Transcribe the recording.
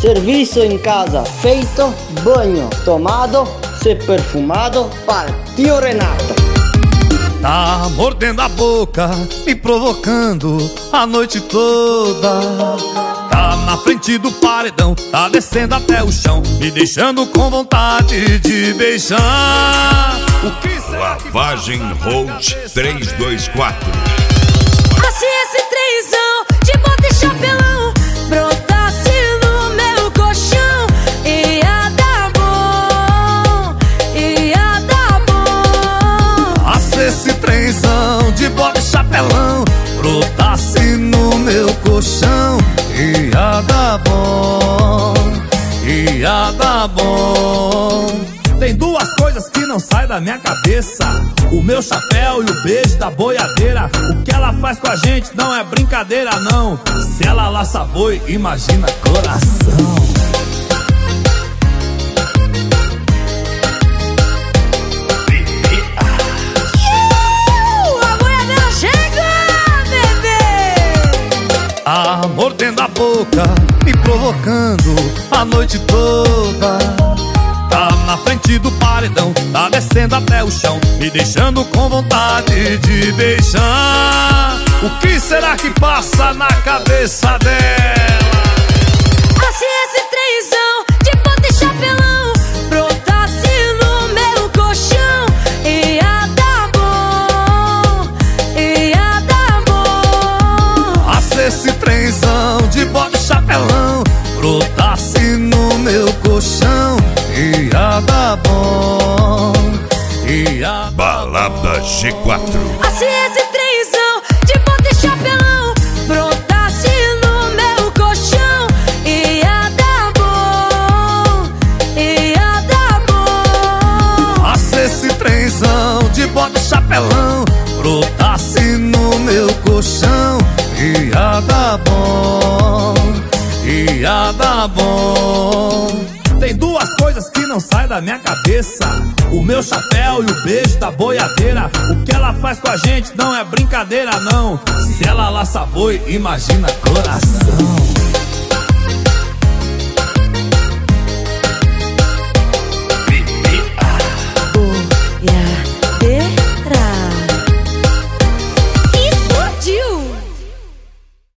Serviço em casa feito, banho tomado, se perfumado, partiu Renato. Tá mordendo a boca, me provocando a noite toda. Tá na frente do paredão, tá descendo até o chão, me deixando com vontade de beijar. O que será que Lavagem Road 324. Se esse trenzão de bota e chapelão brotasse no meu colchão, ia dar bom, ia dar bom. Se esse trenzão de bota e chapelão brotasse no meu colchão, ia dar bom, ia dar bom. Tem duas coisas que não saem da minha cabeça: o meu chapéu e o beijo da boiadeira. O que ela faz com a gente não é brincadeira não. Se ela laça boi, imagina coração. A boiadeira chega, bebê! Tá mordendo a boca, me provocando a noite toda. Tá na frente do paredão, tá descendo até o chão, me deixando com vontade de beijar. O que será que passa na cabeça dela? Se esse trenzão de bota e chapelão brotasse no meu colchão, ia dar bom, ia dar bom. Se esse trenzão de bota e chapelão brotasse no meu colchão, ia dar bom, ia dar Balada G4. Se esse trenzão de bota e chapelão brotasse no meu colchão, ia dar bom, ia dar bom. Se esse trenzão de bota e chapelão brotasse no meu colchão, ia dar bom, ia dar bom. Tem duas coisas que não saem da minha cabeça: o meu chapéu e o beijo da boiadeira. O que ela faz com a gente não é brincadeira não. Se ela laça boi, imagina coração.